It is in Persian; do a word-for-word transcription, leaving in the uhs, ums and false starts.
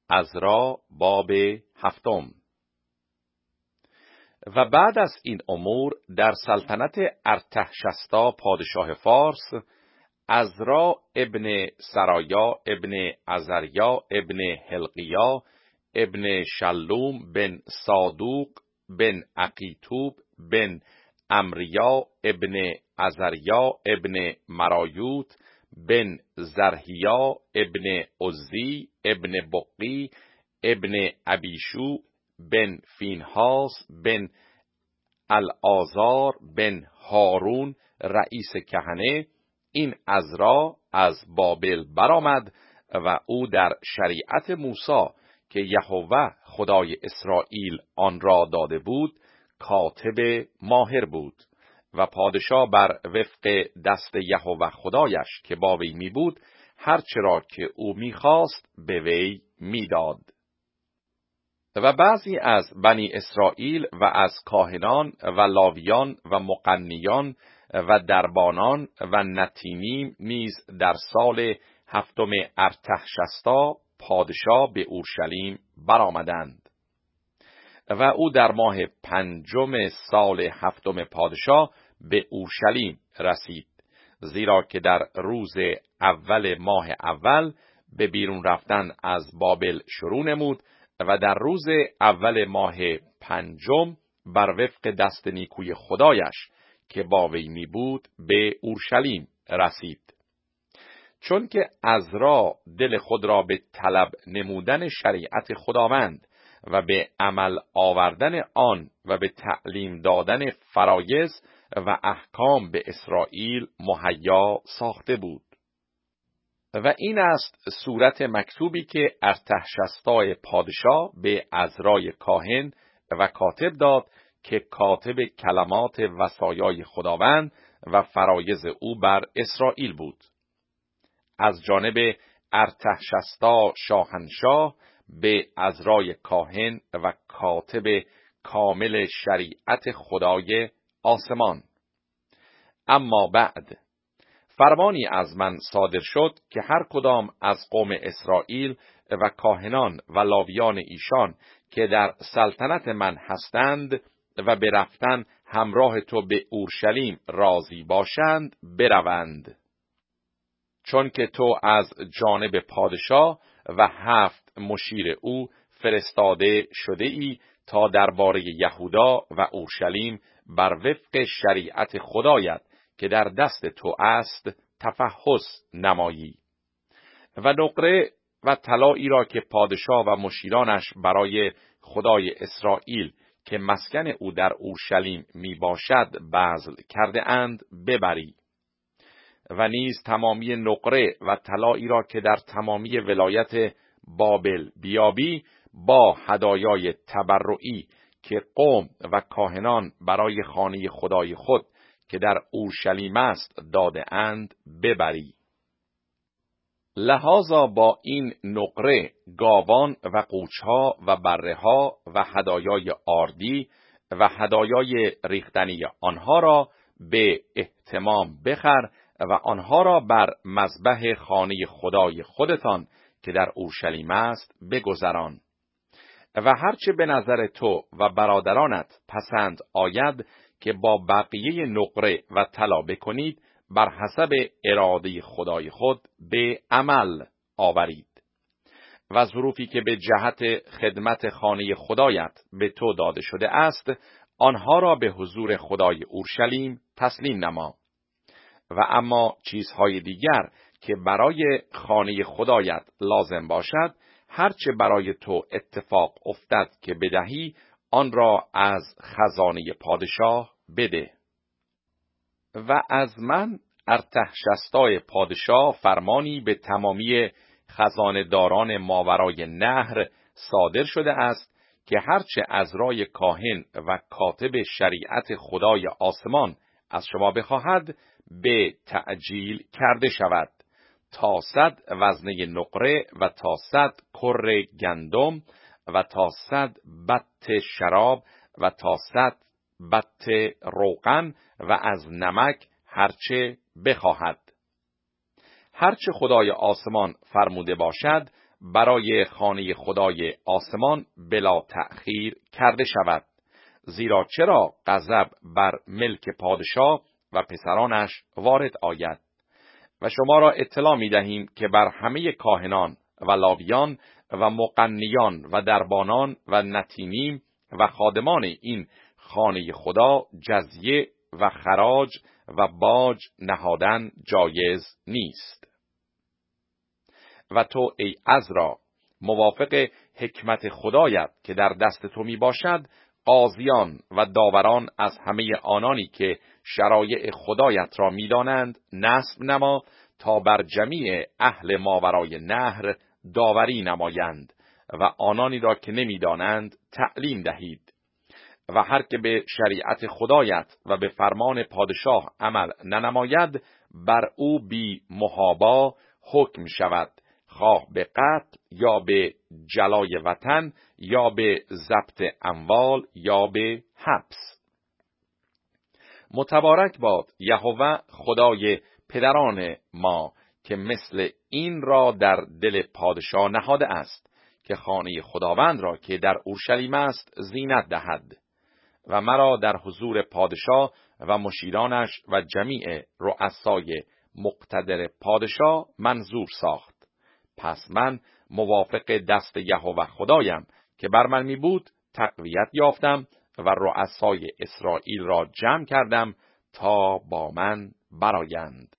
عزرا باب هفتم. و بعد از این امور در سلطنت ارتحشستا پادشاه فارس، عزرا ابن سرایا ابن عزریا ابن حلقیا ابن شلوم بن صادوق بن عقیتوب بن امریا ابن عزریا ابن مرایوت بن زرهیا ابن عزی ابن بقی ابن ابیشو بن فینهاس بن الآزار بن هارون رئیس کهنه، این عزرا از بابل برآمد و او در شریعت موسی که یهوه خدای اسرائیل آن را داده بود کاتب ماهر بود و پادشاه بر وفق دست یهوه خدایش که با وی می بود هر چرا که او می خواست به وی می داد. و بعضی از بنی اسرائیل و از کاهنان و لاویان و مقنیان و دربانان و نتینیم نیز در سال هفتم ارتحشستا پادشاه به اورشلیم برآمدند. و او در ماه پنجم سال هفتم پادشاه به اورشلیم رسید، زیرا که در روز اول ماه اول به بیرون رفتن از بابل شروع نمود و در روز اول ماه پنجم بر وفق دست نیکوی خدایش که با وی می بود به اورشلیم رسید. چون که عزرا دل خود را به طلب نمودن شریعت خداوند و به عمل آوردن آن و به تعلیم دادن فرایض و احکام به اسرائیل مهیا ساخته بود. و این است صورت مکتوبی که ارتحشستا پادشاه به عزرای کاهن و کاتب داد که کاتب کلمات وصایای خداوند و فرایض او بر اسرائیل بود. از جانب ارتحشستا شاهنشاه به عزرای کاهن و کاتب کامل شریعت خدای آسمان. اما بعد فرمانی از من صادر شد که هر کدام از قوم اسرائیل و کاهنان و لاویان ایشان که در سلطنت من هستند و برفتن همراه تو به اورشلیم راضی باشند بروند، چون که تو از جانب پادشاه و هفت مشیر او فرستاده شده ای تا درباره یهودا و اورشلیم بر وفق شریعت خدایت که در دست تو است تفحص نمایی. و نقره و طلایی را که پادشاه و مشیرانش برای خدای اسرائیل که مسکن او در اورشلیم می باشد بذل کرده اند ببری. و نیز تمامی نقره و طلایی را که در تمامی ولایت بابل بیابی با هدایای تبرعی که قوم و کاهنان برای خانه خدای خود که در اورشلیم است داده اند ببری. لحاظا با این نقره گاوان و قوچها و بره‌ها و هدایای آردی و هدایای ریختنی آنها را به اهتمام بخر و آنها را بر مذبح خانه خدای خودتان که در اورشلیم است بگذران. و هرچه به نظر تو و برادرانت پسند آید که با بقیه نقره و طلا بکنید بر حسب اراده خدای خود به عمل آورید. و ظروفی که به جهت خدمت خانه خدایت به تو داده شده است آنها را به حضور خدای اورشلیم تسلیم نما. و اما چیزهای دیگر که برای خانه خدایت لازم باشد هرچه برای تو اتفاق افتد که بدهی آن را از خزانه پادشاه بده. و از من ارتحشستا پادشاه فرمانی به تمامی خزانه‌داران ماورای نهر صادر شده است که هرچه عزرای کاهن و کاتب شریعت خدای آسمان از شما بخواهد به تعجیل کرده شود، تا صد وزنه نقره و تا صد کر گندم و تا صد بط شراب و تا صد بط روغن و از نمک هرچه بخواهد. هرچه خدای آسمان فرموده باشد برای خانه خدای آسمان بلا تأخیر کرده شود، زیرا چرا غضب بر ملک پادشاه و پسرانش وارد آید. و شما را اطلاع می دهیم که بر همه کاهنان و لاویان و مقنیان و دربانان و نتینیم و خادمان این خانه خدا جزیه و خراج و باج نهادن جایز نیست. و تو ای عزرا موافق حکمت خدایت که در دست تو می باشد، قاضیان و داوران از همه آنانی که شرایع خدایت را می دانند نصب نما، تا بر جمیع اهل ماورای نهر داوری نمایند و آنانی را که نمی دانند تعلیم دهید. و هر که به شریعت خدایت و به فرمان پادشاه عمل ننماید، بر او بی محابا حکم شود، خواه به قتل یا به جلای وطن یا به ضبط اموال یا به حبس. متبارک باد یهوه خدای پدران ما که مثل این را در دل پادشاه نهاده است، که خانه خداوند را که در اورشلیم است زینت دهد. و مرا در حضور پادشاه و مشیرانش و جمیع رؤسای مقتدر پادشاه منظور ساخت. پس من موافق دست یهوه خدایم که بر من می بود تقویت یافتم و رؤسای اسرائیل را جمع کردم تا با من برآیند.